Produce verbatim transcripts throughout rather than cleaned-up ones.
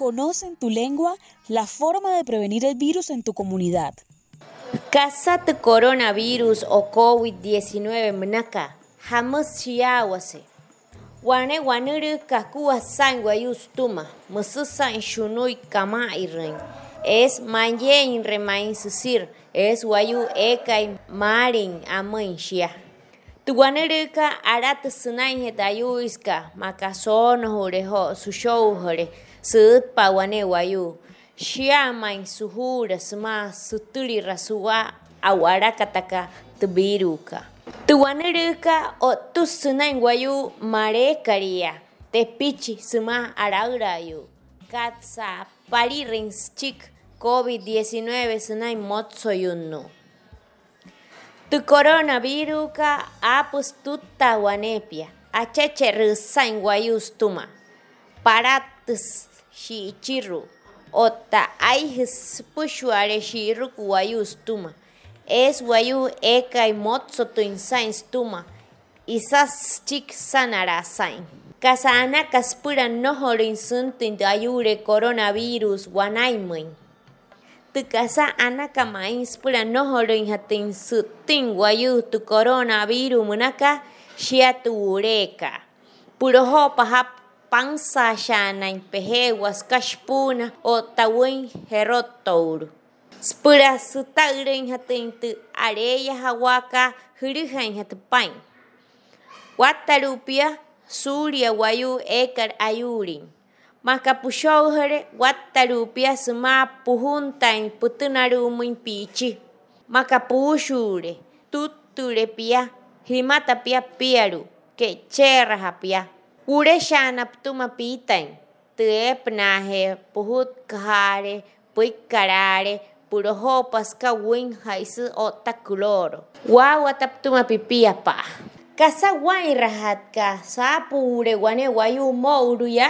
Conoce en tu lengua la forma de prevenir el virus en tu comunidad. Kasat coronavirus o COVID diecinueve mnaka hamas shiawase. Wane wanuru kakua sangwa yustuma mususan shunui kama irin. Es manyen remain susir es wayu ekai marin amain shia. Tuwaneruka arat sunai hetayuiska makason horeho sushow hore sut pawane wayu shia main suhura sma suturi rasua awara kataka tubiruka. Tuwaneruka o tusunai wayu mare karia te pichi sma araurayu katsa paririns chik COVID diecinueve sunai motsoyunno. Tu coronavirus ka apus tutta wanepia acheche rusain wayustuma paratus shi chiru ota aihis pushuare shi ruku wayustuma es wayu ekai motso tu insain stuma isas chik sanara sain kasana kaspura nohorin suntin ayure coronavirus wanaimuin tu casa ana kama inspira no horin hatin sutin wayu tu coronavirus munaka shia tu ureka puro hopa hap pansa shana pehe was kashpuna o tawin herotour spura sutairin hatin tu areya hawaka hirihan hatpain watarupia surya wayu ekar ayurin maka pushauhere watarupia suma puhuntain putunaru muin pichi maka pushure tuture pia himata pia piaru ke cherra pia ure shana ptuma pitain teepnahe puhut kahare puikarare puro hopas ka win haisu otakuloro wawa taptuma pipia pa kasa wain rahat ka sapure wane wayu mouru ya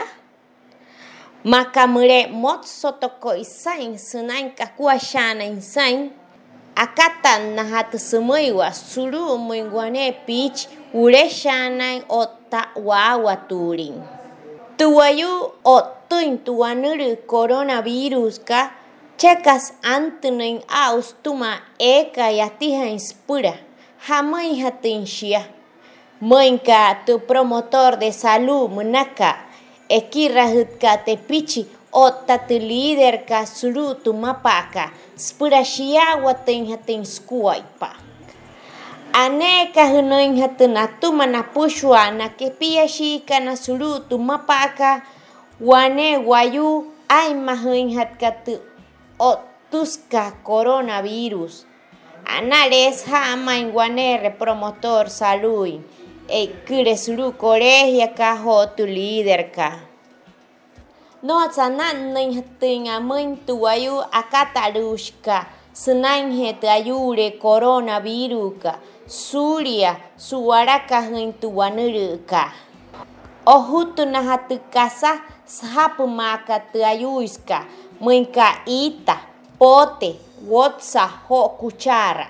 maka mure mot sotoko isain sunain kakua shana isain akatan nahat sumuiwa suru muingwane pich ure shana ota wawa turin tuwayu otuin tuwanuru coronavirus ka chekas antunin austuma eka yatiha inspura hamai hatin shia moinka tu promotor de salud munaka Ekira hutka te pichi ota tu líder ka suru tu mapaka spura shia watin hatin skuaipa aneka hunoin hatin atuma na pushwa na kepia shika na suru tu mapaka wane wayu ai mahuin hatka tu otuska coronavirus anales ha main wane promotor salud e kure suru colegio ka ho tu líder ka no sanan nin hatin amun tu ayu akatarushka sunan het ayure coronavirus ka surya suaraka hin tu wanuruka ohutu na hatu kasa sahapu maka tu ayuiska muinka ita pote wotsa ho kuchara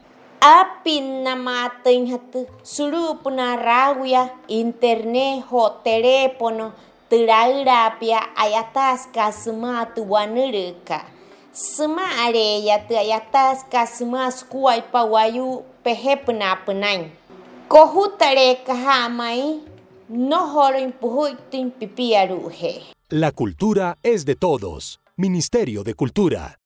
apin namatin hatu suru punarawia internet ho telepono tirairapia ayataska sema tu wanuruka sema areya tu ayataska sema skuai pawayu pehepna penain kohutare kahamai no horin puhuitin pipiaruhe. La cultura es de todos. Ministerio de Cultura.